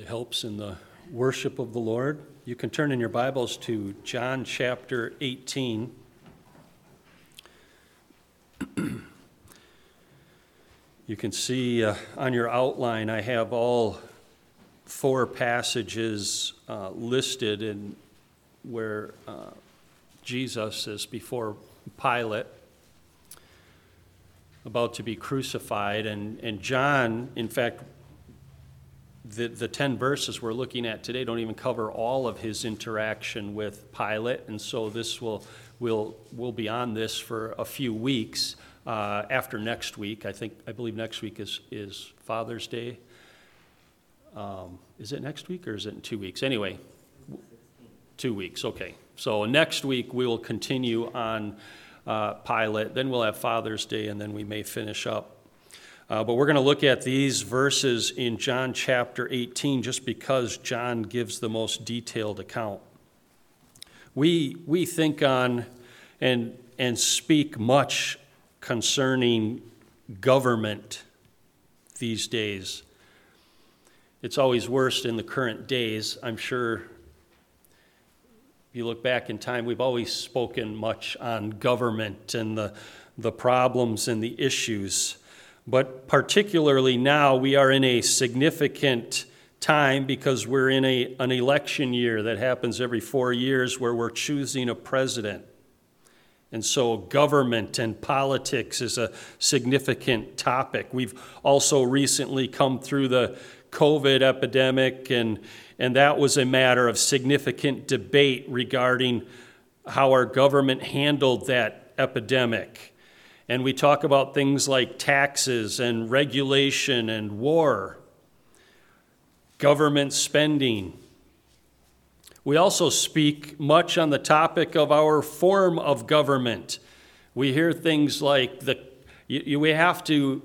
helps in the worship of the Lord. You can turn in your Bibles to John chapter 18. You can see on your outline I have all four passages listed in where Jesus is before Pilate, about to be crucified. And John, in fact, the 10 verses we're looking at today don't even cover all of his interaction with Pilate, and so this we'll be on this for a few weeks after next week. I believe next week is Father's Day. Is it next week or is it in 2 weeks? Anyway, 2 weeks. Okay. So next week we will continue on Pilate. Then we'll have Father's Day, and then we may finish up. But we're going to look at these verses in John chapter 18 just because John gives the most detailed account. We think on and speak much concerning government these days. It's always worse in the current days. I'm sure if you look back in time, we've always spoken much on government and the problems and the issues. But particularly now, we are in a significant time because we're in an election year that happens every 4 years where we're choosing a president. And so government and politics is a significant topic. We've also recently come through the COVID epidemic, and that was a matter of significant debate regarding how our government handled that epidemic. And we talk about things like taxes and regulation and war, government spending. We also speak much on the topic of our form of government. We hear things like we have to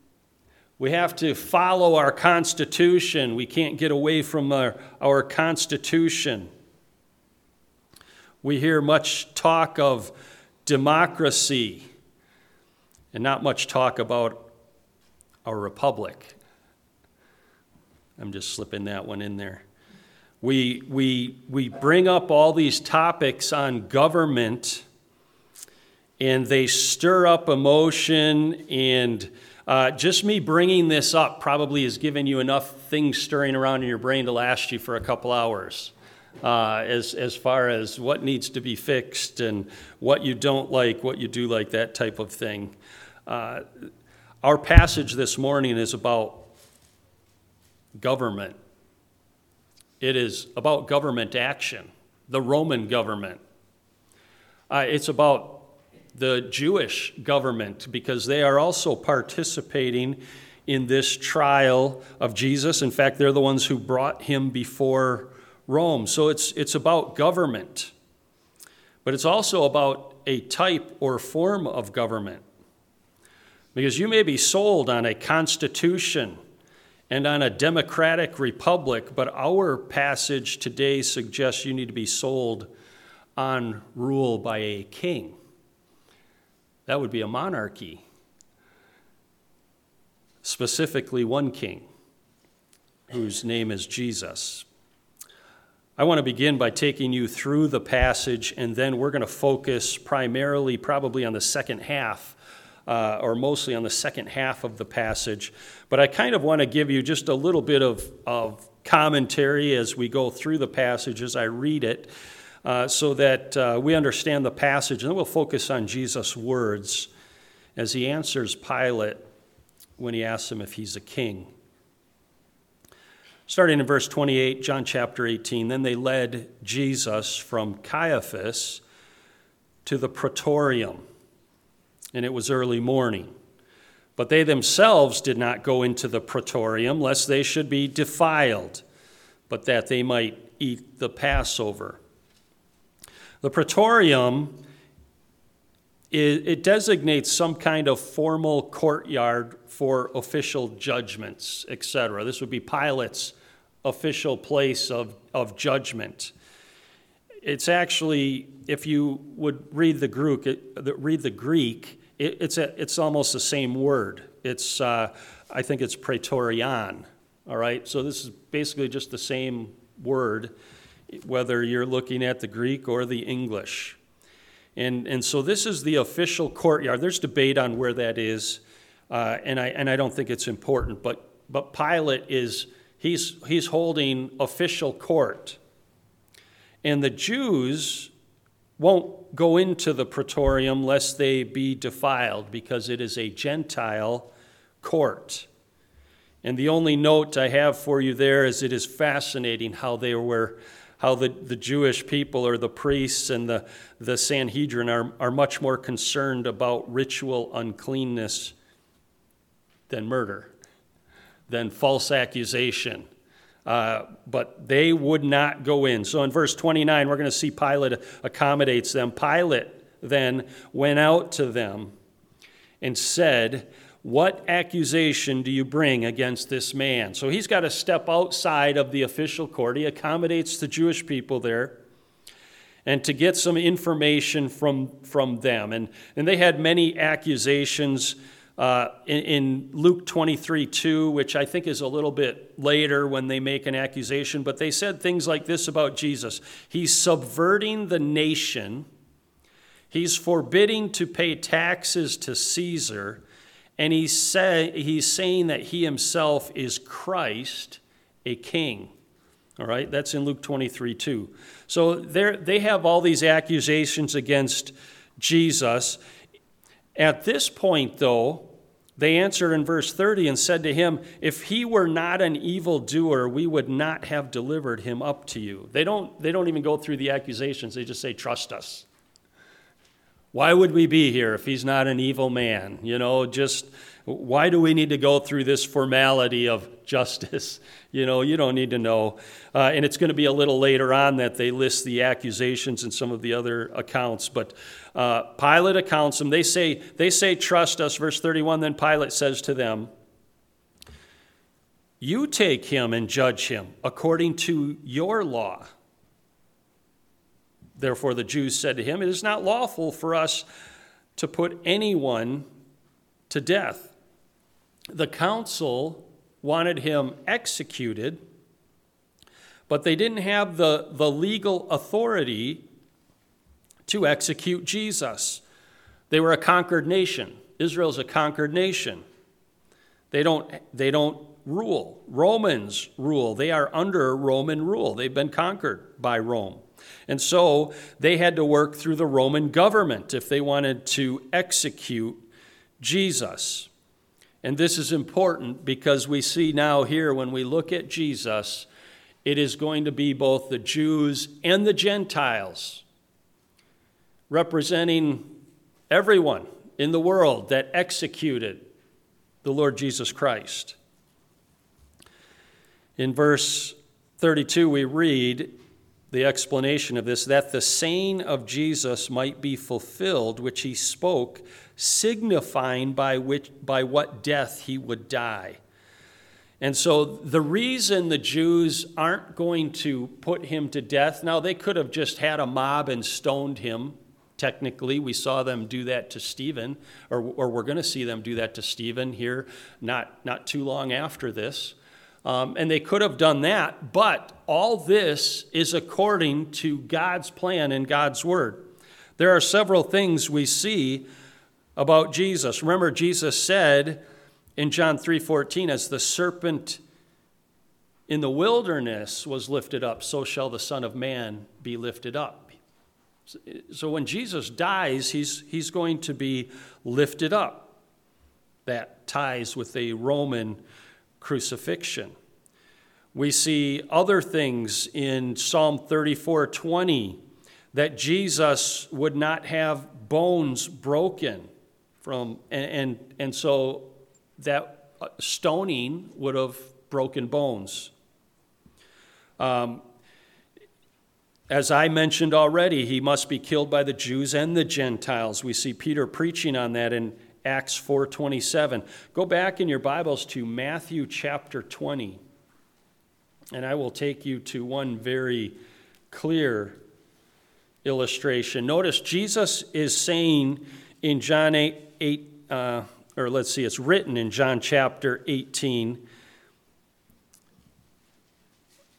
follow our Constitution. We can't get away from our Constitution. We hear much talk of democracy, and not much talk about our republic. I'm just slipping that one in there. We bring up all these topics on government, and they stir up emotion, and just me bringing this up probably has given you enough things stirring around in your brain to last you for a couple hours. As far as what needs to be fixed and what you don't like, what you do like, that type of thing. Our passage this morning is about government. It is about government action, the Roman government. It's about the Jewish government because they are also participating in this trial of Jesus. In fact, they're the ones who brought him before Rome. So it's about government. But it's also about a type or form of government. Because you may be sold on a constitution and on a democratic republic, but our passage today suggests you need to be sold on rule by a king. That would be a monarchy. Specifically, one king, whose name is Jesus. I want to begin by taking you through the passage, and then we're going to focus primarily probably on the second half, or mostly on the second half of the passage. But I kind of want to give you just a little bit of commentary as we go through the passage, as I read it, so that we understand the passage. And then we'll focus on Jesus' words as he answers Pilate when he asks him if he's a king. Starting in verse 28, John chapter 18, then they led Jesus from Caiaphas to the praetorium, and it was early morning. But they themselves did not go into the praetorium, lest they should be defiled, but that they might eat the Passover. The praetorium, it designates some kind of formal courtyard for official judgments, etc. This would be Pilate's official place of judgment. It's actually, if you would read the Greek, it's almost the same word. I think it's praetorion. All right, so this is basically just the same word, whether you're looking at the Greek or the English. And so this is the official courtyard. There's debate on where that is, and I don't think it's important. But Pilate he's holding official court, and the Jews won't go into the praetorium lest they be defiled, because it is a Gentile court. And the only note I have for you there is it is fascinating how the Jewish people, or the priests and the Sanhedrin, are much more concerned about ritual uncleanness than murder, than false accusation. But they would not go in. So in verse 29, we're going to see Pilate accommodates them. Pilate then went out to them and said, "What accusation do you bring against this man?" So he's got to step outside of the official court. He accommodates the Jewish people there, and to get some information from them. And they had many accusations in Luke 23:2, which I think is a little bit later when they make an accusation. But they said things like this about Jesus: he's subverting the nation, he's forbidding to pay taxes to Caesar, and he's saying that he himself is Christ, a king. All right, that's in Luke 23:2. So they have all these accusations against Jesus. At this point, though, they answered in verse 30 and said to him, "If he were not an evildoer, we would not have delivered him up to you." They don't even go through the accusations. They just say, "Trust us. Why would we be here if he's not an evil man? Just why do we need to go through this formality of justice? You don't need to know." And it's going to be a little later on that they list the accusations in some of the other accounts. But Pilate accounts them. They say, "Trust us." Verse 31, then Pilate says to them, "You take him and judge him according to your law." Therefore the Jews said to him, "It is not lawful for us to put anyone to death." The council wanted him executed, but they didn't have the legal authority to execute Jesus. They were a conquered nation. Israel's a conquered nation. They don't rule. Romans rule. They are under Roman rule. They've been conquered by Rome. And so they had to work through the Roman government if they wanted to execute Jesus. And this is important because we see now here when we look at Jesus, it is going to be both the Jews and the Gentiles, representing everyone in the world that executed the Lord Jesus Christ. In verse 32, we read the explanation of this, that the saying of Jesus might be fulfilled, which he spoke, signifying by what death he would die. And so the reason the Jews aren't going to put him to death, now they could have just had a mob and stoned him. Technically, we saw them do that to Stephen, or we're going to see them do that to Stephen here not too long after this. And they could have done that, but all this is according to God's plan and God's word. There are several things we see about Jesus. Remember, Jesus said in John 3:14, "As the serpent in the wilderness was lifted up, so shall the Son of Man be lifted up." So when Jesus dies, he's going to be lifted up. That ties with a Roman crucifixion. We see other things in Psalm 34:20 that Jesus would not have bones broken from, and so that stoning would have broken bones. As I mentioned already, he must be killed by the Jews and the Gentiles. We see Peter preaching on that in Acts 4:27. Go back in your Bibles to Matthew chapter 20, and I will take you to one very clear illustration. Notice Jesus is saying in John 8, it's written in John chapter 18,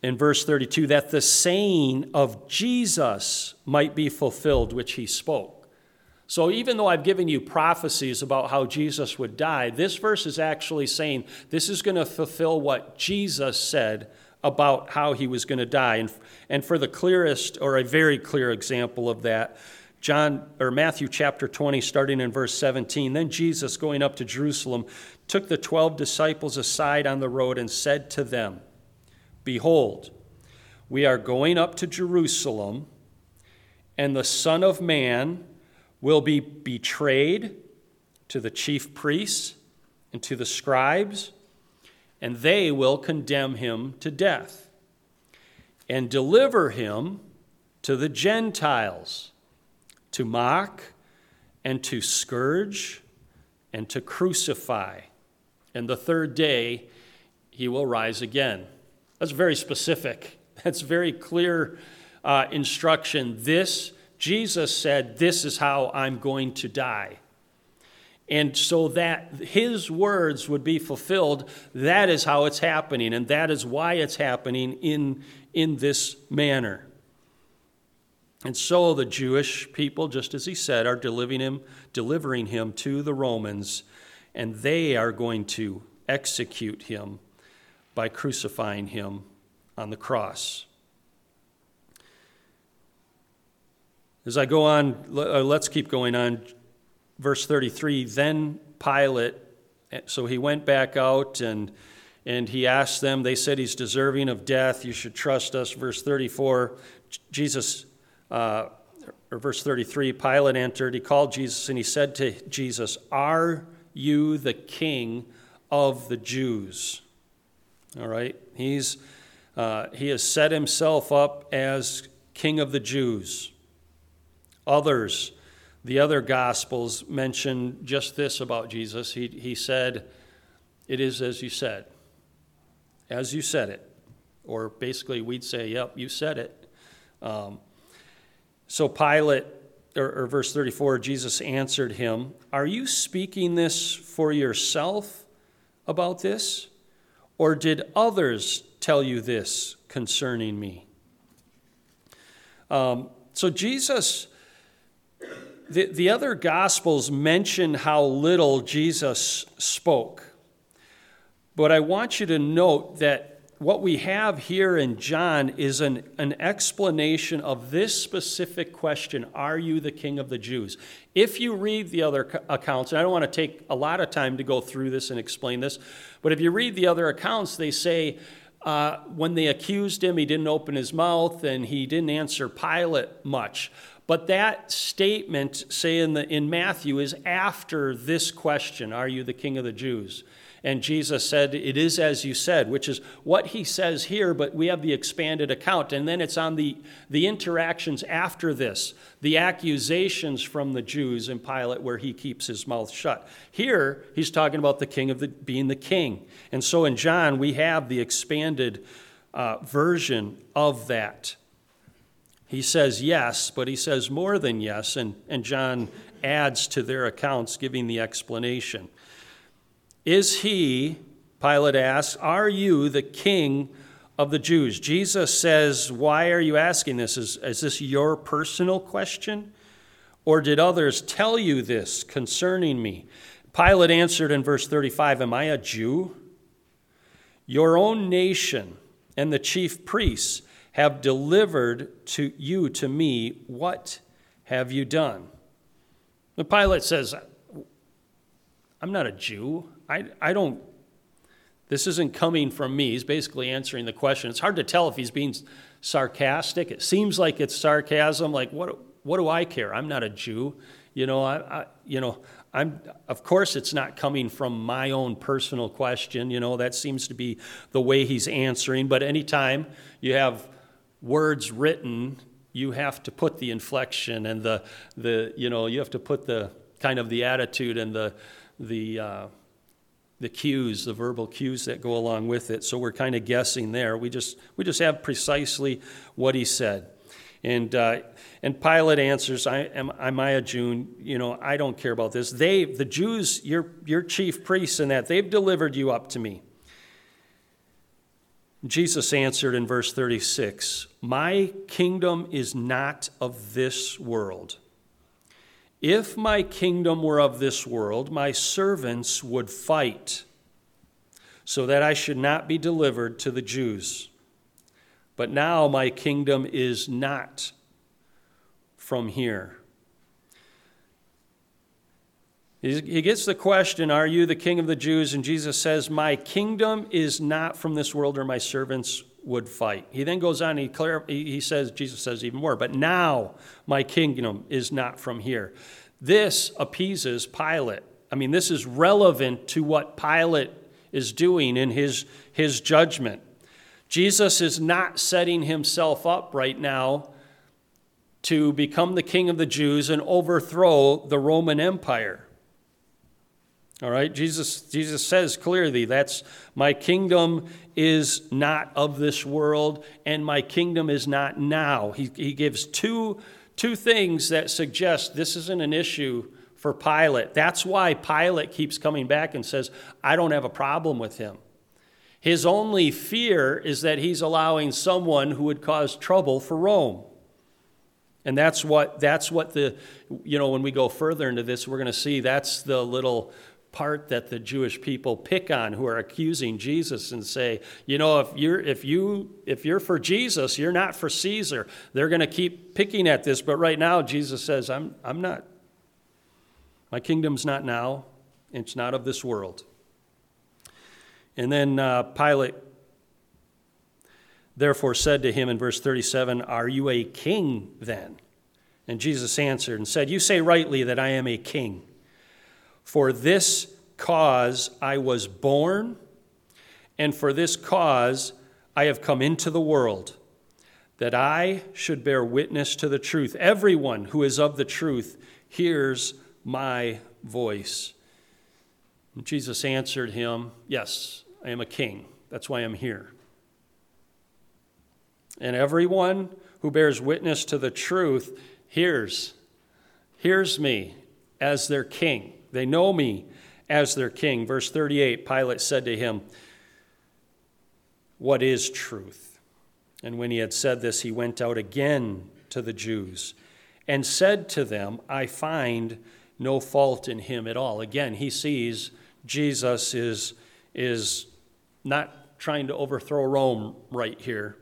in verse 32, that the saying of Jesus might be fulfilled, which he spoke. So even though I've given you prophecies about how Jesus would die, this verse is actually saying this is going to fulfill what Jesus said about how he was going to die. And for the clearest, or a very clear example of that, Matthew chapter 20, starting in verse 17, then Jesus, going up to Jerusalem, took the 12 disciples aside on the road and said to them, behold, we are going up to Jerusalem, and the Son of Man will be betrayed to the chief priests and to the scribes, and they will condemn him to death and deliver him to the Gentiles to mock and to scourge and to crucify. And the third day he will rise again. That's very specific. That's very clear instruction. Jesus said, this is how I'm going to die. And so that his words would be fulfilled, that is how it's happening, and that is why it's happening in this manner. And so the Jewish people, just as he said, are delivering him to the Romans, and they are going to execute him by crucifying him on the cross. As I go on, let's keep going on. Verse 33, then Pilate, so he went back out and he asked them, they said he's deserving of death, you should trust us. Verse 34, verse 33, Pilate entered, he called Jesus and he said to Jesus, are you the king of the Jews? All right, he has set himself up as king of the Jews. The other Gospels mention just this about Jesus. He said, it is as you said it. Or basically we'd say, yep, you said it. So Pilate, or verse 34, Jesus answered him, are you speaking this for yourself about this? Or did others tell you this concerning me? So Jesus... The other Gospels mention how little Jesus spoke. But I want you to note that what we have here in John is an explanation of this specific question, are you the king of the Jews? If you read the other accounts, and I don't want to take a lot of time to go through this and explain this, but if you read the other accounts, they say when they accused him, he didn't open his mouth and he didn't answer Pilate much. But that statement, say in Matthew, is after this question, are you the king of the Jews? And Jesus said, it is as you said, which is what he says here, but we have the expanded account. And then it's on the interactions after this, the accusations from the Jews and Pilate where he keeps his mouth shut. Here, he's talking about the king being the king. And so in John, we have the expanded version of that. He says yes, but he says more than yes, and John adds to their accounts, giving the explanation. Is he, Pilate asks, are you the king of the Jews? Jesus says, why are you asking this? Is this your personal question? Or did others tell you this concerning me? Pilate answered in verse 35, am I a Jew? Your own nation and the chief priests have delivered to me, what have you done? The Pilate says, I'm not a Jew. I don't, this isn't coming from me. He's basically answering the question. It's hard to tell if he's being sarcastic. It seems like it's sarcasm, like, what do I care? I'm not a Jew. I'm, of course it's not coming from my own personal question. That seems to be the way he's answering. But anytime you have words written, you have to put the inflection and you have to put the kind of the attitude and the cues, the verbal cues that go along with it. So we're kind of guessing there. We just have precisely what he said. And Pilate answers, am I a Jew? I don't care about this. The Jews, your chief priests and that, they've delivered you up to me. Jesus answered in verse 36, "My kingdom is not of this world. If my kingdom were of this world, my servants would fight, so that I should not be delivered to the Jews. But now my kingdom is not from here." He gets the question, "Are you the king of the Jews?" And Jesus says, "My kingdom is not from this world, or my servants would fight." He then goes on, Jesus says even more, "But now my kingdom is not from here." This appeases Pilate. I mean, this is relevant to what Pilate is doing in his judgment. Jesus is not setting himself up right now to become the king of the Jews and overthrow the Roman Empire. All right, Jesus says clearly, that's my kingdom is not of this world, and my kingdom is not now. He gives two things that suggest this isn't an issue for Pilate. That's why Pilate keeps coming back and says, I don't have a problem with him. His only fear is that he's allowing someone who would cause trouble for Rome. And that's what when we go further into this, we're going to see that's the little part that the Jewish people pick on, who are accusing Jesus and say, if you're for Jesus, you're not for Caesar. They're going to keep picking at this, but right now Jesus says, I'm not. My kingdom's not now. It's not of this world. And then Pilate therefore said to him in verse 37, "Are you a king then?" And Jesus answered and said, "You say rightly that I am a king. For this cause I was born, and for this cause I have come into the world, that I should bear witness to the truth. Everyone who is of the truth hears my voice." And Jesus answered him, "Yes, I am a king. That's why I'm here. And everyone who bears witness to the truth hears me as their king. They know me as their king." Verse 38, Pilate said to him, "What is truth?" And when he had said this, he went out again to the Jews and said to them, "I find no fault in him at all." Again, he sees Jesus is not trying to overthrow Rome right here.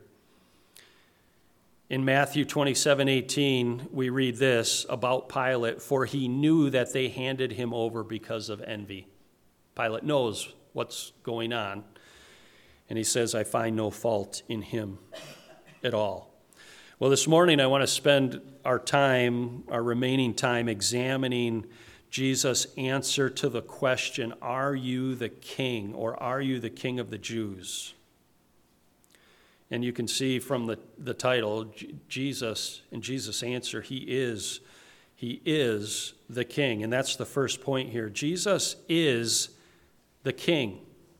In Matthew 27:18, we read this about Pilate, "For he knew that they handed him over because of envy." Pilate knows what's going on. And he says, "I find no fault in him at all." Well, this morning I want to spend our remaining time, examining Jesus' answer to the question, "Are you the king, or are you the king of the Jews?" And you can see from the title, Jesus, and Jesus' answer, he is the king. And that's the first point here. Jesus is the king.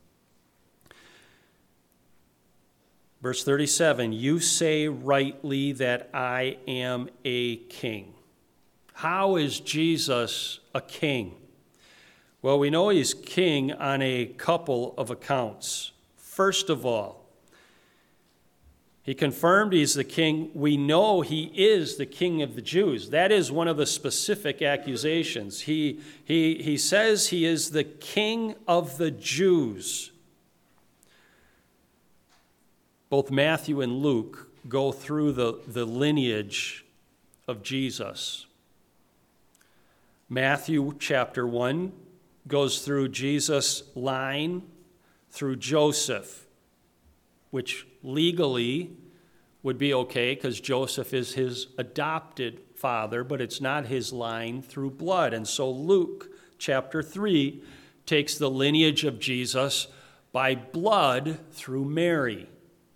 Verse 37, "You say rightly that I am a king." How is Jesus a king? Well, we know he's king on a couple of accounts. First of all, he confirmed he's the king. We know he is the king of the Jews. That is one of the specific accusations. He says he is the king of the Jews. Both Matthew and Luke go through the lineage of Jesus. Matthew chapter 1 goes through Jesus' line through Joseph, which legally would be okay because Joseph is his adopted father, but it's not his line through blood. And so Luke chapter 3 takes the lineage of Jesus by blood through Mary.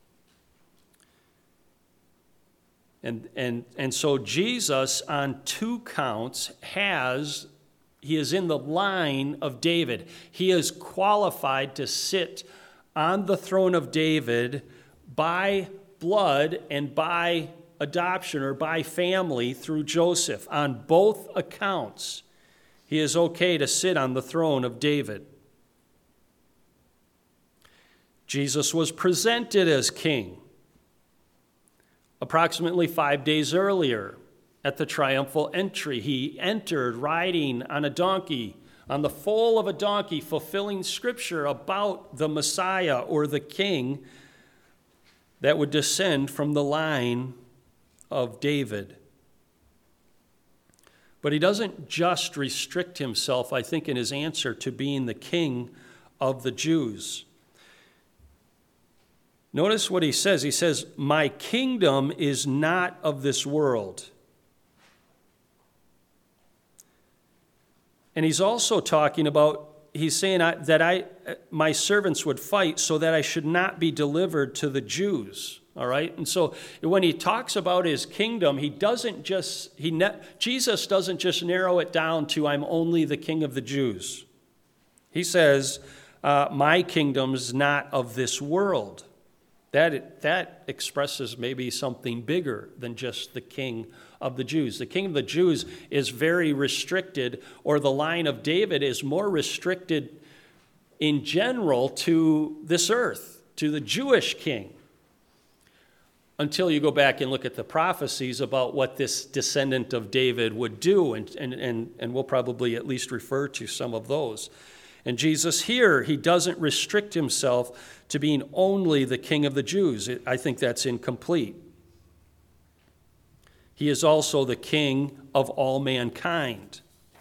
And so Jesus, on two counts, he is in the line of David. He is qualified to sit on the throne of David by blood and by adoption or by family through Joseph. On both accounts, he is okay to sit on the throne of David. Jesus was presented as king approximately 5 days earlier at the triumphal entry. He entered riding on a donkey, on the foal of a donkey, fulfilling scripture about the Messiah or the king that would descend from the line of David. But he doesn't just restrict himself, I think, in his answer to being the king of the Jews. Notice what he says. He says, "My kingdom is not of this world." And he's also talking about, he's saying that my servants would fight so that I should not be delivered to the Jews. All right? And so when he talks about his kingdom, Jesus doesn't just narrow it down to, I'm only the king of the Jews. He says, my kingdom's not of this world. That expresses maybe something bigger than just the king of the Jews. The king of the Jews is very restricted, or the line of David is more restricted in general to this earth, to the Jewish king. Until you go back and look at the prophecies about what this descendant of David would do, and we'll probably at least refer to some of those. And Jesus here, he doesn't restrict himself to being only the king of the Jews. I think that's incomplete. He is also the king of all mankind.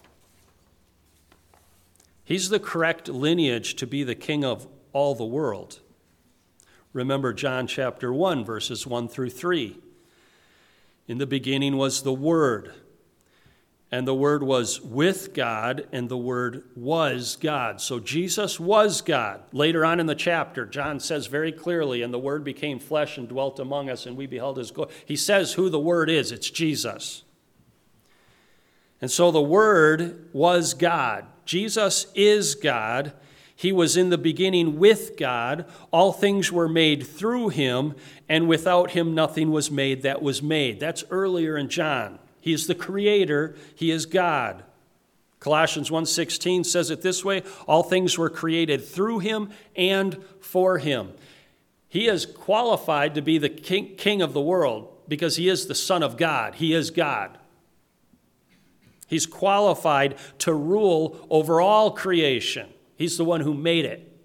He's the correct lineage to be the king of all the world. Remember John chapter 1, verses 1 through 3. In the beginning was the Word, and the Word was with God, and the Word was God. So Jesus was God. Later on in the chapter, John says very clearly, and the Word became flesh and dwelt among us, and we beheld his glory. He says who the Word is. It's Jesus. And so the Word was God. Jesus is God. He was in the beginning with God. All things were made through him, and without him nothing was made that was made. That's earlier in John. He is the creator. He is God. Colossians 1:16 says it this way, all things were created through him and for him. He is qualified to be the king of the world because he is the Son of God. He is God. He's qualified to rule over all creation. He's the one who made it.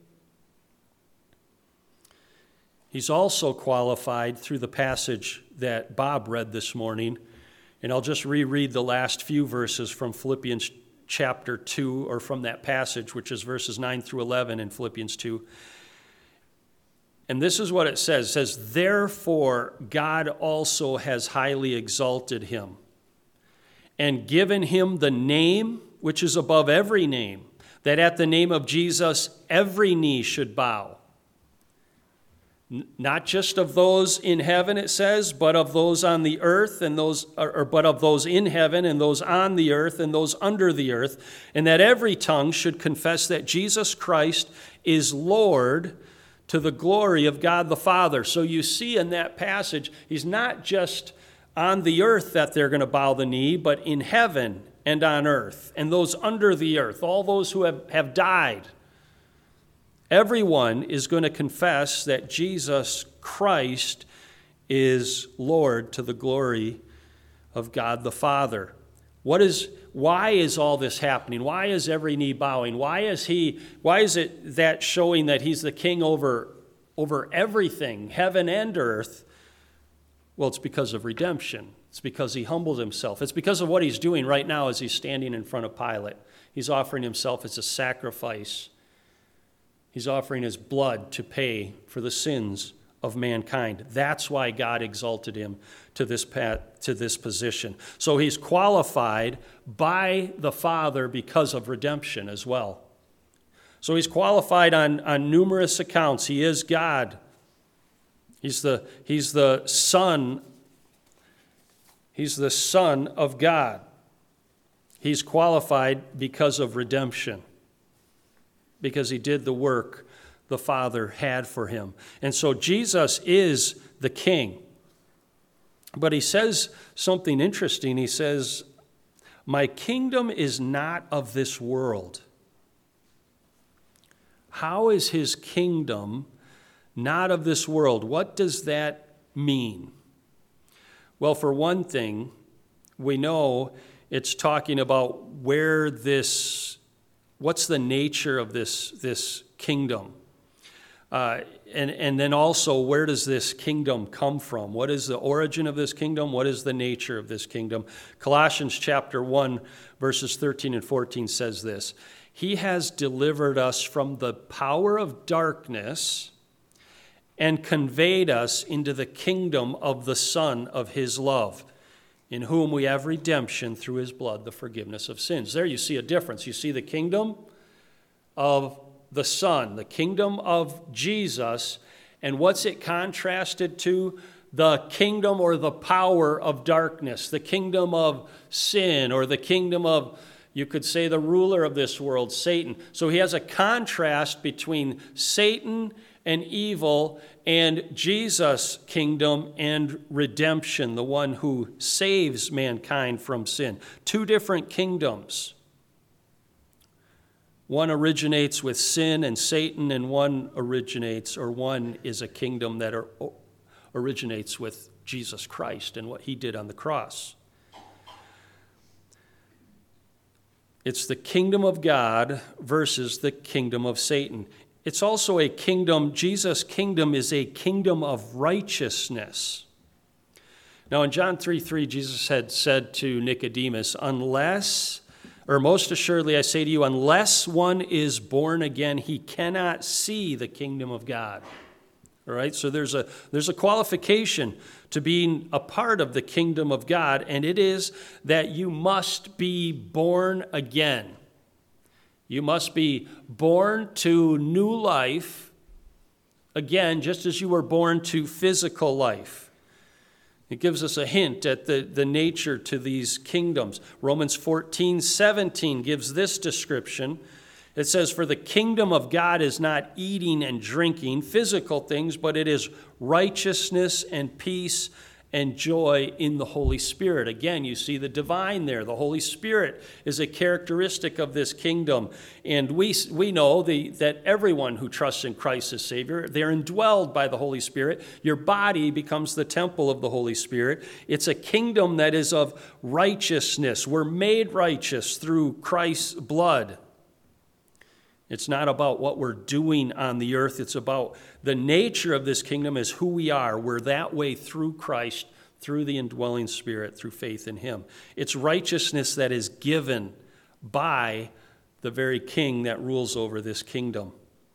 He's also qualified through the passage that Bob read this morning. And I'll just reread the last few verses from Philippians chapter 2, or from that passage, which is verses 9 through 11 in Philippians 2. And this is what it says. It says, therefore God also has highly exalted him and given him the name which is above every name, that at the name of Jesus every knee should bow. Not just of those in heaven, it says, but of those on the earth, and but of those in heaven, and those on the earth, and those under the earth, and that every tongue should confess that Jesus Christ is Lord, to the glory of God the Father. So you see in that passage, he's not just on the earth that they're going to bow the knee, but in heaven and on earth, and those under the earth, all those who have died. Everyone is going to confess that Jesus Christ is Lord, to the glory of God the Father. Why is all this happening? Why is every knee bowing? Why is it that showing that he's the king over everything, heaven and earth? Well, it's because of redemption. It's because he humbled himself. It's because of what he's doing right now as he's standing in front of Pilate. He's offering himself as a sacrifice. He's offering his blood to pay for the sins of mankind. That's why God exalted him to this position. So he's qualified by the Father because of redemption as well. So he's qualified on numerous accounts. He is God. He's the Son. He's the Son of God. He's qualified because of redemption, because he did the work the Father had for him. And so Jesus is the King. But he says something interesting. He says, my kingdom is not of this world. How is his kingdom not of this world. What does that mean? Well, for one thing, we know it's talking about what's the nature of this kingdom? And then also, where does this kingdom come from? What is the origin of this kingdom? What is the nature of this kingdom? Colossians chapter 1, verses 13 and 14 says this: He has delivered us from the power of darkness and conveyed us into the kingdom of the Son of his love, in whom we have redemption through his blood, the forgiveness of sins. There you see a difference. You see the kingdom of the Son, the kingdom of Jesus, and what's it contrasted to? The kingdom or the power of darkness, the kingdom of sin, or the kingdom of, you could say, the ruler of this world, Satan. So he has a contrast between Satan and evil and Jesus' kingdom and redemption, the one who saves mankind from sin. Two different kingdoms. One originates with sin and Satan, and one is a kingdom that originates with Jesus Christ and what he did on the cross. It's the kingdom of God versus the kingdom of Satan. It's also a kingdom, Jesus' kingdom is a kingdom of righteousness. Now in John 3:3, Jesus had said to Nicodemus, most assuredly I say to you, unless one is born again, he cannot see the kingdom of God. All right, so there's a qualification to being a part of the kingdom of God, and it is that you must be born again. You must be born to new life, again, just as you were born to physical life. It gives us a hint at the nature to these kingdoms. Romans 14:17 gives this description. It says, for the kingdom of God is not eating and drinking, physical things, but it is righteousness and peace and joy in the Holy Spirit. Again, you see the divine there. The Holy Spirit is a characteristic of this kingdom. And we know that everyone who trusts in Christ as Savior, they're indwelled by the Holy Spirit. Your body becomes the temple of the Holy Spirit. It's a kingdom that is of righteousness. We're made righteous through Christ's blood. It's not about what we're doing on the earth. It's about the nature of this kingdom is who we are. We're that way through Christ, through the indwelling Spirit, through faith in him. It's righteousness that is given by the very king that rules over this kingdom.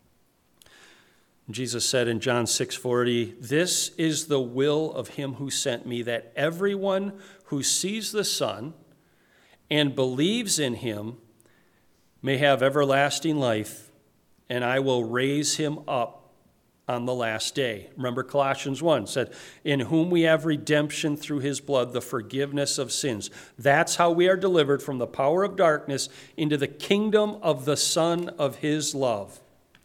Jesus said in John 6:40, this is the will of him who sent me, that everyone who sees the Son and believes in him may have everlasting life, and I will raise him up on the last day. Remember Colossians 1 said, in whom we have redemption through his blood, the forgiveness of sins. That's how we are delivered from the power of darkness into the kingdom of the Son of his love.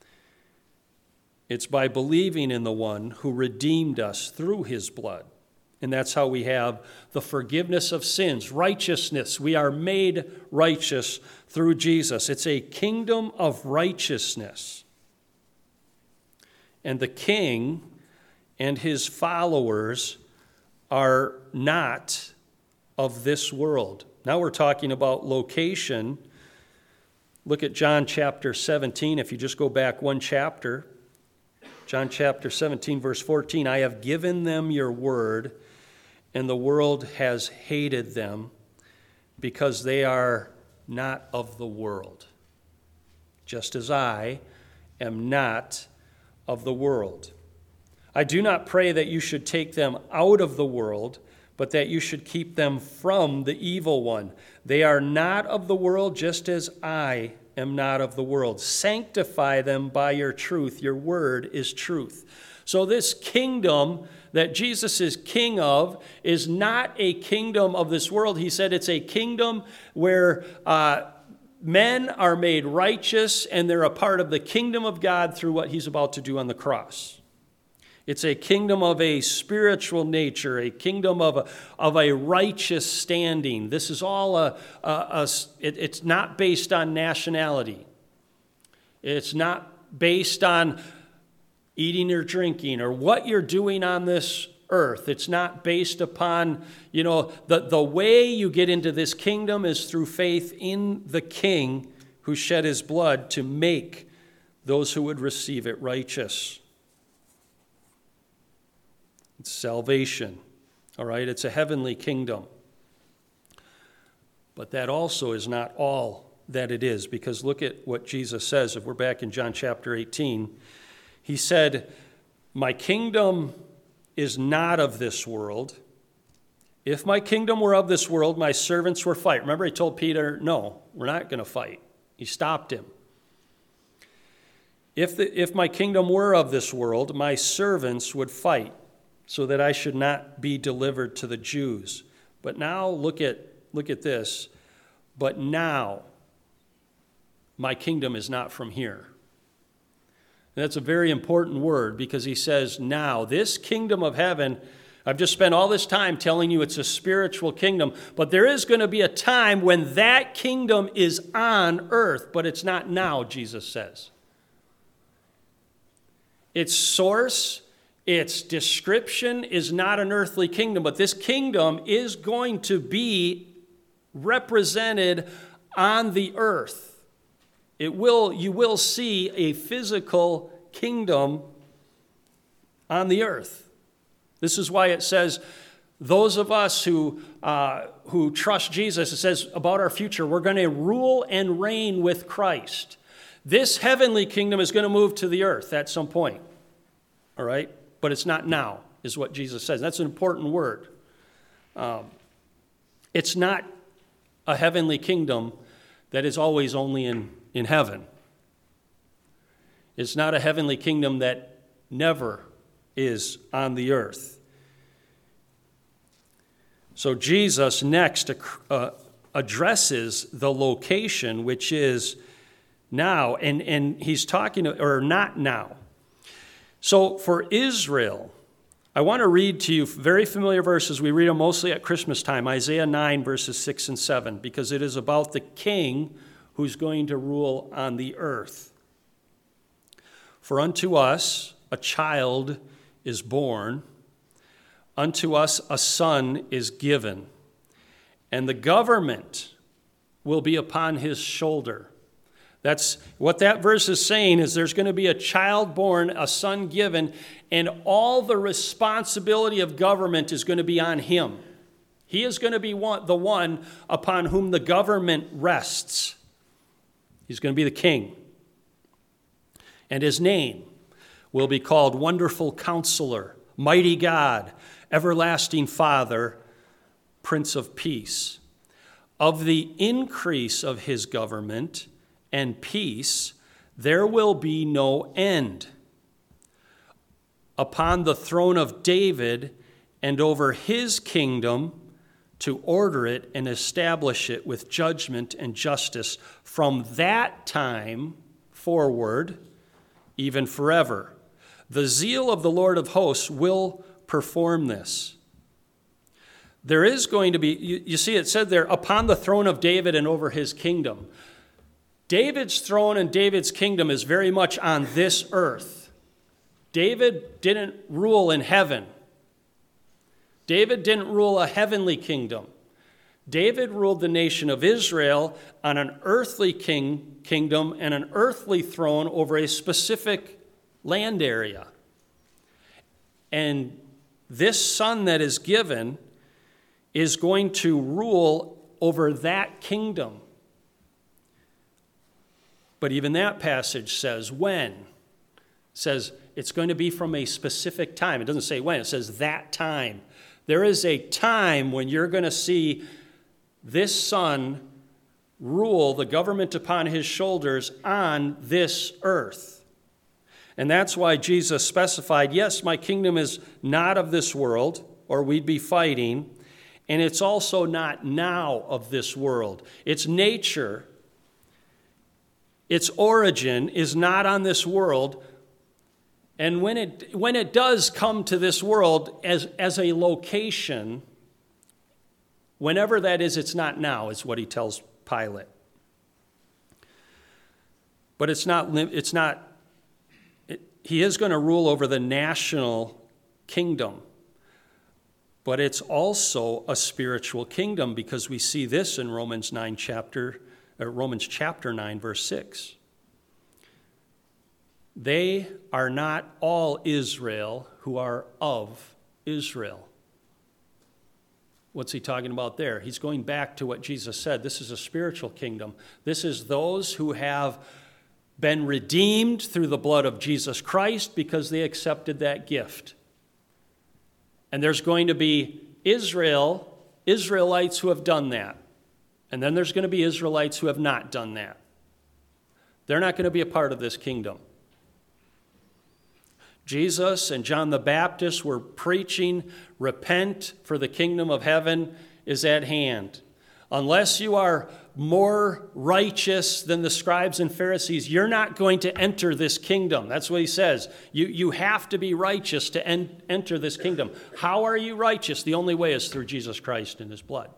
It's by believing in the one who redeemed us through his blood. And that's how we have the forgiveness of sins, righteousness. We are made righteous through Jesus. It's a kingdom of righteousness. And the king and his followers are not of this world. Now we're talking about location. Look at John chapter 17. If you just go back one chapter, John chapter 17, verse 14, I have given them your word, and the world has hated them because they are not of the world, just as I am not of the world. I do not pray that you should take them out of the world, but that you should keep them from the evil one. They are not of the world, just as I am not of the world. Sanctify them by your truth. Your word is truth. So this kingdom that Jesus is king of is not a kingdom of this world. He said it's a kingdom where men are made righteous and they're a part of the kingdom of God through what he's about to do on the cross. It's a kingdom of a spiritual nature, a kingdom of a righteous standing. This is all it's not based on nationality. It's not based on eating or drinking, or what you're doing on this earth. It's not based upon, the way you get into this kingdom is through faith in the King who shed his blood to make those who would receive it righteous. It's salvation, all right? It's a heavenly kingdom. But that also is not all that it is, because look at what Jesus says. If we're back in John chapter 18, he said, my kingdom is not of this world. If my kingdom were of this world, my servants would fight. Remember, he told Peter, no, we're not going to fight. He stopped him. If my kingdom were of this world, my servants would fight so that I should not be delivered to the Jews. But now look at this. But now my kingdom is not from here. And that's a very important word, because he says now, this kingdom of heaven, I've just spent all this time telling you it's a spiritual kingdom, but there is going to be a time when that kingdom is on earth, but it's not now, Jesus says. Its source, its description is not an earthly kingdom, but this kingdom is going to be represented on the earth. You will see a physical kingdom on the earth. This is why it says, those of us who trust Jesus, it says about our future, we're going to rule and reign with Christ. This heavenly kingdom is going to move to the earth at some point, all right? But it's not now, is what Jesus says. That's an important word. It's not a heavenly kingdom that is always only in heaven. It's not a heavenly kingdom that never is on the earth. So Jesus next addresses the location, which is now, and he's talking, or not now. So for Israel, I want to read to you very familiar verses. We read them mostly at Christmas time, Isaiah 9, verses 6 and 7, because it is about the king who's going to rule on the earth. For unto us a child is born, unto us a son is given, and the government will be upon his shoulder. That's what that verse is saying, is there's going to be a child born, a son given, and all the responsibility of government is going to be on him. He is going to be the one upon whom the government rests. He's going to be the king. And his name will be called Wonderful Counselor, Mighty God, Everlasting Father, Prince of Peace. Of the increase of his government and peace, there will be no end. Upon the throne of David and over his kingdom, to order it and establish it with judgment and justice from that time forward, even forever. The zeal of the Lord of hosts will perform this. There is going to be, you see it said there, upon the throne of David and over his kingdom. David's throne and David's kingdom is very much on this earth. David didn't rule in heaven. David didn't rule a heavenly kingdom. David ruled the nation of Israel on an earthly kingdom and an earthly throne over a specific land area. And this son that is given is going to rule over that kingdom. But even that passage says when. It says it's going to be from a specific time. It doesn't say when. It says that time. There is a time when you're going to see this son rule the government upon his shoulders on this earth. And that's why Jesus specified, yes, my kingdom is not of this world, or we'd be fighting, and it's also not now of this world. Its nature, its origin is not on this world. And when it does come to this world as a location, whenever that is, it's not now, is what he tells Pilate. But he is going to rule over the national kingdom. But it's also a spiritual kingdom, because we see this in Romans chapter 9, verse 6. They are not all Israel who are of Israel. What's he talking about there? He's going back to what Jesus said. This is a spiritual kingdom. This is those who have been redeemed through the blood of Jesus Christ because they accepted that gift. And there's going to be Israelites who have done that. And then there's going to be Israelites who have not done that. They're not going to be a part of this kingdom. Jesus and John the Baptist were preaching, repent, for the kingdom of heaven is at hand. Unless you are more righteous than the scribes and Pharisees, you're not going to enter this kingdom. That's what he says. You have to be righteous to enter this kingdom. How are you righteous? The only way is through Jesus Christ and his blood.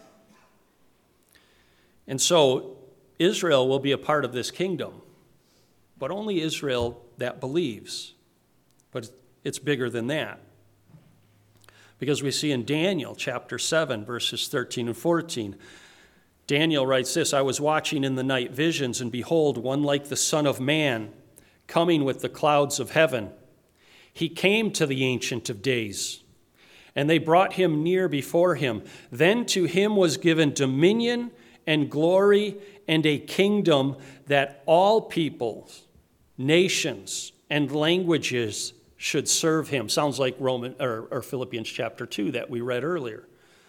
And so Israel will be a part of this kingdom, but only Israel that believes. But it's bigger than that. Because we see in Daniel chapter 7, verses 13 and 14, Daniel writes this, I was watching in the night visions, and behold, one like the Son of Man, coming with the clouds of heaven. He came to the Ancient of Days, and they brought him near before him. Then to him was given dominion and glory and a kingdom that all peoples, nations, and languages should serve him. Sounds like Philippians chapter 2 that we read earlier.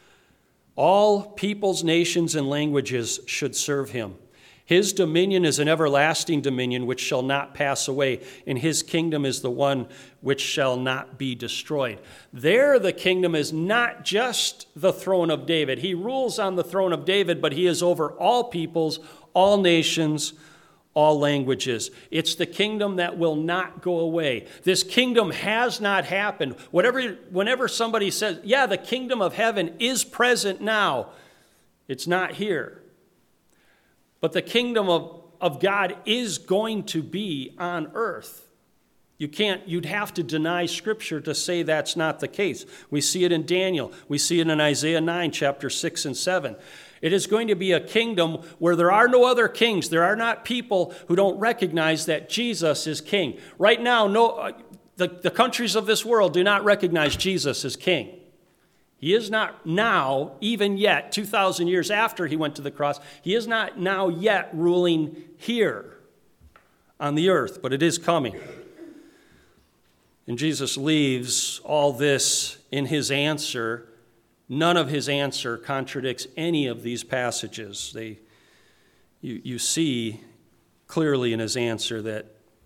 All peoples, nations, and languages should serve him. His dominion is an everlasting dominion which shall not pass away, and his kingdom is the one which shall not be destroyed. There, the kingdom is not just the throne of David. He rules on the throne of David, but he is over all peoples, all nations, all languages. It's the kingdom that will not go away. This kingdom has not happened. Whenever somebody says, yeah, the kingdom of heaven is present now, it's not here. But the kingdom of God is going to be on earth. You'd have to deny Scripture to say that's not the case. We see it in Daniel. We see it in Isaiah 9, chapter 6 and 7. It is going to be a kingdom where there are no other kings. There are not people who don't recognize that Jesus is king. Right now, the countries of this world do not recognize Jesus as king. He is not now, even yet, 2,000 years after he went to the cross, he is not now yet ruling here on the earth, but it is coming. And Jesus leaves all this in his answer. None of his answer contradicts any of these passages. You see clearly in his answer that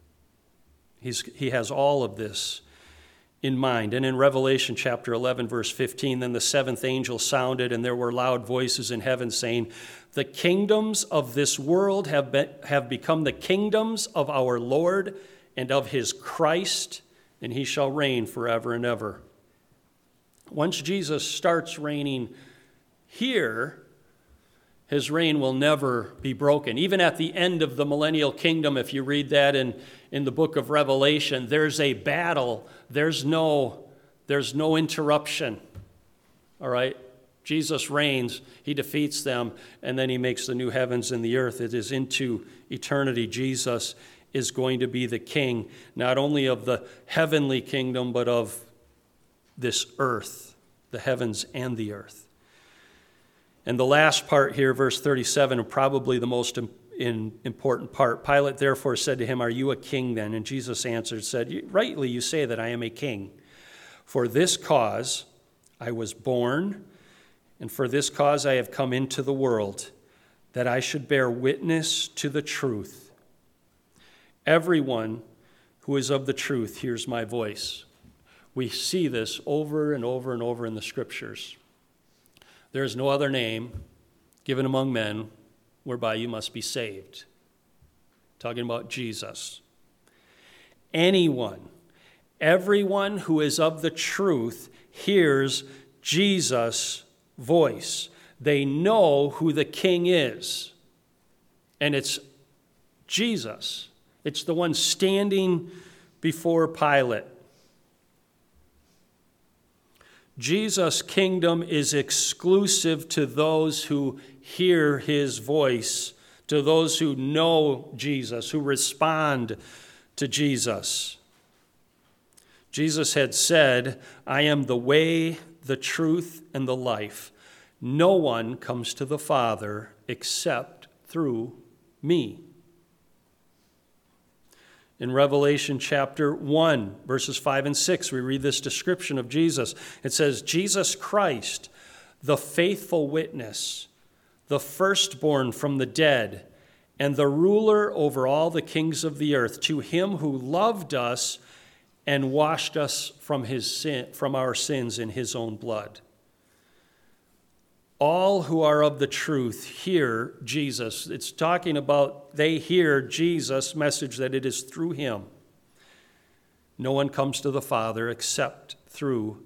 he has all of this in mind. And in Revelation chapter 11, verse 15, then the seventh angel sounded, and there were loud voices in heaven saying, the kingdoms of this world have become the kingdoms of our Lord and of his Christ, and he shall reign forever and ever. Once Jesus starts reigning here, his reign will never be broken. Even at the end of the millennial kingdom, if you read that in the book of Revelation, there's a battle. There's no interruption. All right? Jesus reigns, he defeats them, and then he makes the new heavens and the earth. It is into eternity. Jesus is going to be the king, not only of the heavenly kingdom, but of this earth, the heavens and the earth. And the last part here, verse 37, probably the most important part. Pilate therefore said to him, are you a king then? And Jesus answered, said, rightly you say that I am a king. For this cause I was born, and for this cause I have come into the world, that I should bear witness to the truth. Everyone who is of the truth hears my voice. We see this over and over and over in the Scriptures. There is no other name given among men whereby you must be saved. Talking about Jesus. Everyone who is of the truth hears Jesus' voice. They know who the king is. And it's Jesus. It's the one standing before Pilate. Jesus' kingdom is exclusive to those who hear his voice, to those who know Jesus, who respond to Jesus. Jesus had said, I am the way, the truth, and the life. No one comes to the Father except through me. In Revelation chapter 1, verses 5 and 6, we read this description of Jesus. It says, Jesus Christ, the faithful witness, the firstborn from the dead, and the ruler over all the kings of the earth, to him who loved us and washed us from our sins in his own blood. All who are of the truth hear Jesus. It's talking about they hear Jesus' message that it is through him. No one comes to the Father except through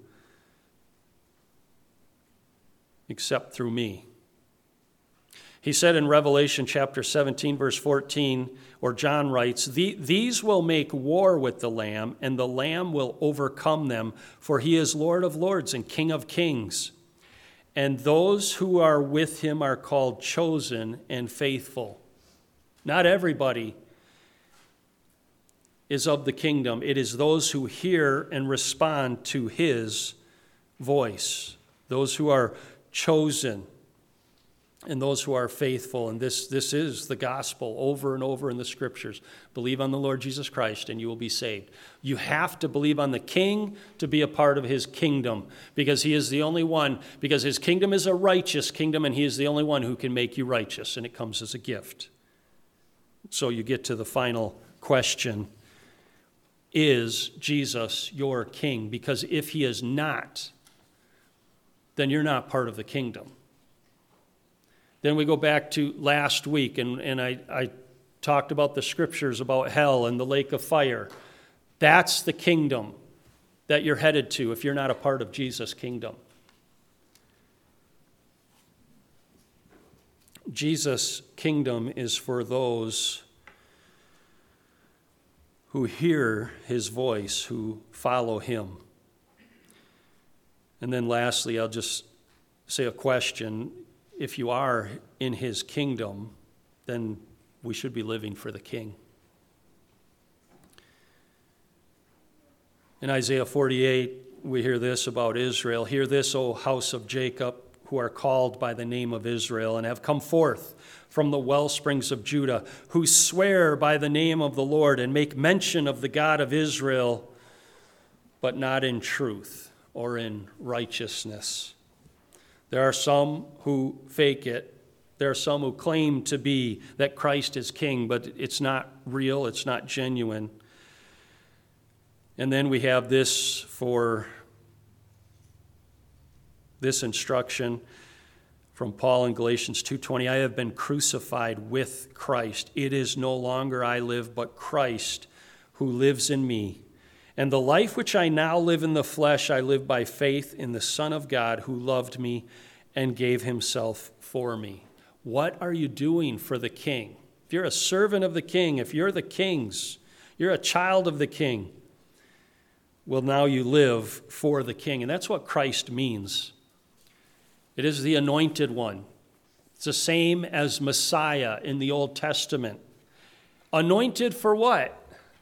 me. He said in Revelation chapter 17, verse 14, or John writes, these will make war with the Lamb, and the Lamb will overcome them, for he is Lord of lords and King of kings. And those who are with him are called chosen and faithful. Not everybody is of the kingdom. It is those who hear and respond to his voice, those who are chosen and those who are faithful. And this is the gospel over and over in the scriptures. Believe on the Lord Jesus Christ and you will be saved. You have to believe on the King to be a part of his kingdom, because he is the only one, because his kingdom is a righteous kingdom, and he is the only one who can make you righteous, and it comes as a gift. So you get to the final question: is Jesus your king? Because if he is not, then you're not part of the kingdom. Then we go back to last week, and I talked about the scriptures about hell and the lake of fire. That's the kingdom that you're headed to if you're not a part of Jesus' kingdom. Jesus' kingdom is for those who hear his voice, who follow him. And then lastly, I'll just say a question. If you are in his kingdom, then we should be living for the King. In Isaiah 48, we hear this about Israel. Hear this, O house of Jacob, who are called by the name of Israel, and have come forth from the well springs of Judah, who swear by the name of the Lord and make mention of the God of Israel, but not in truth or in righteousness. There are some who fake it. There are some who claim to be that Christ is king, but it's not real, it's not genuine. And then we have this for this instruction from Paul in Galatians 2:20, I have been crucified with Christ. It is no longer I live, but Christ who lives in me. And the life which I now live in the flesh, I live by faith in the Son of God who loved me and gave himself for me. What are you doing for the King? If you're a servant of the King, if you're the King's, you're a child of the King, well, now you live for the King. And that's what Christ means. It is the anointed one. It's the same as Messiah in the Old Testament. Anointed for what?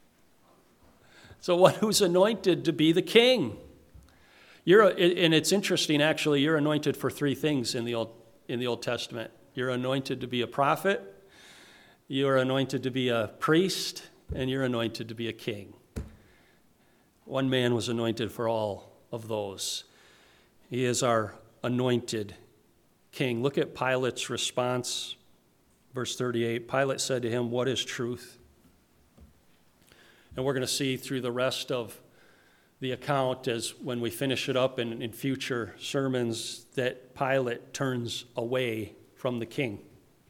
So one who's anointed to be the king. And it's interesting, actually, you're anointed for three things in the Old Testament. You're anointed to be a prophet, you're anointed to be a priest, and you're anointed to be a king. One man was anointed for all of those. He is our anointed king. Look at Pilate's response, verse 38. Pilate said to him, "What is truth?" And we're going to see through the rest of the account, as when we finish it up in future sermons, that Pilate turns away from the king.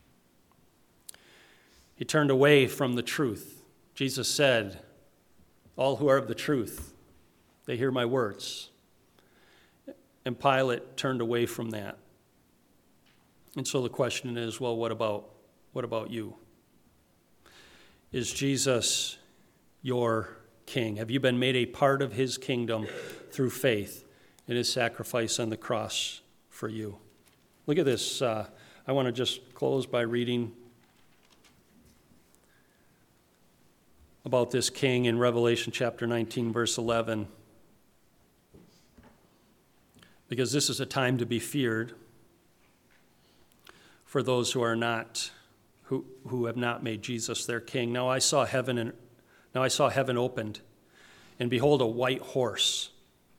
He turned away from the truth. Jesus said, all who are of the truth, they hear my words. And Pilate turned away from that. And so the question is, well, what about you? Is Jesus your king? Have you been made a part of his kingdom through faith in his sacrifice on the cross for you? Look at this. I want to just close by reading about this king in Revelation chapter 19, verse 11. Because this is a time to be feared for those who are not, who have not made Jesus their king. Now I saw heaven opened, and behold, a white horse.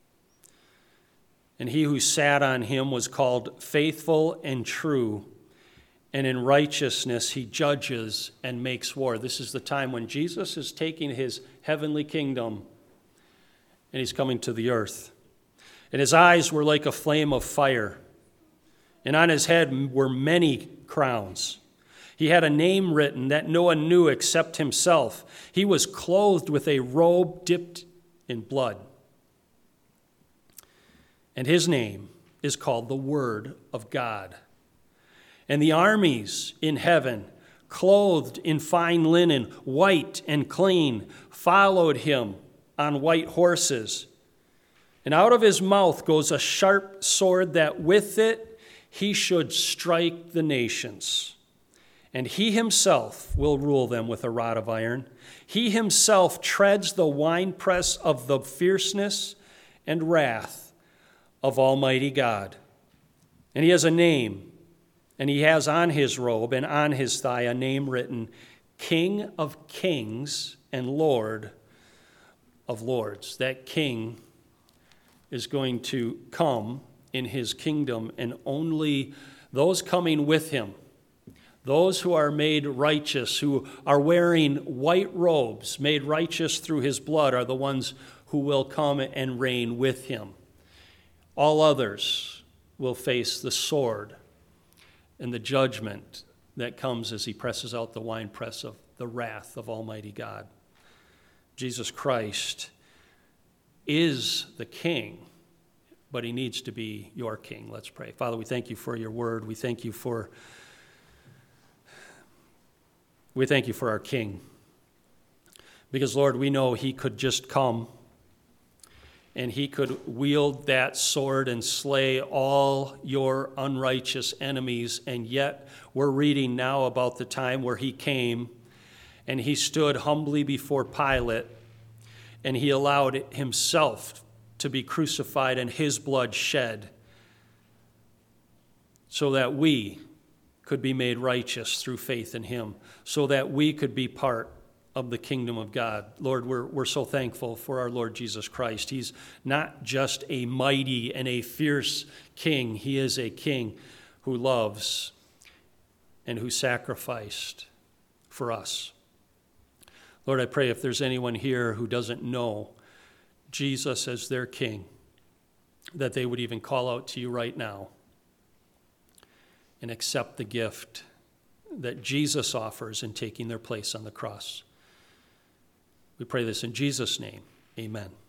And he who sat on him was called Faithful and True, and in righteousness he judges and makes war. This is the time when Jesus is taking his heavenly kingdom, and he's coming to the earth. And his eyes were like a flame of fire, and on his head were many crowns. He had a name written that no one knew except himself. He was clothed with a robe dipped in blood. And his name is called the Word of God. And the armies in heaven, clothed in fine linen, white and clean, followed him on white horses. And out of his mouth goes a sharp sword, that with it he should strike the nations. And he himself will rule them with a rod of iron. He himself treads the winepress of the fierceness and wrath of Almighty God. And he has a name, and he has on his robe and on his thigh a name written, King of Kings and Lord of Lords. That king is going to come in his kingdom, and only those coming with him, those who are made righteous, who are wearing white robes, made righteous through his blood, are the ones who will come and reign with him. All others will face the sword and the judgment that comes as he presses out the winepress of the wrath of Almighty God. Jesus Christ is the king, but he needs to be your king. Let's pray. Father, we thank you for your word. We thank you for our king. Because, Lord, we know he could just come and he could wield that sword and slay all your unrighteous enemies. And yet we're reading now about the time where he came and he stood humbly before Pilate, and he allowed himself to be crucified and his blood shed so that we could be made righteous through faith in him, so that we could be part of the kingdom of God. Lord, we're so thankful for our Lord Jesus Christ. He's not just a mighty and a fierce king. He is a king who loves and who sacrificed for us. Lord, I pray if there's anyone here who doesn't know Jesus as their king, that they would even call out to you right now and accept the gift that Jesus offers in taking their place on the cross. We pray this in Jesus' name. Amen.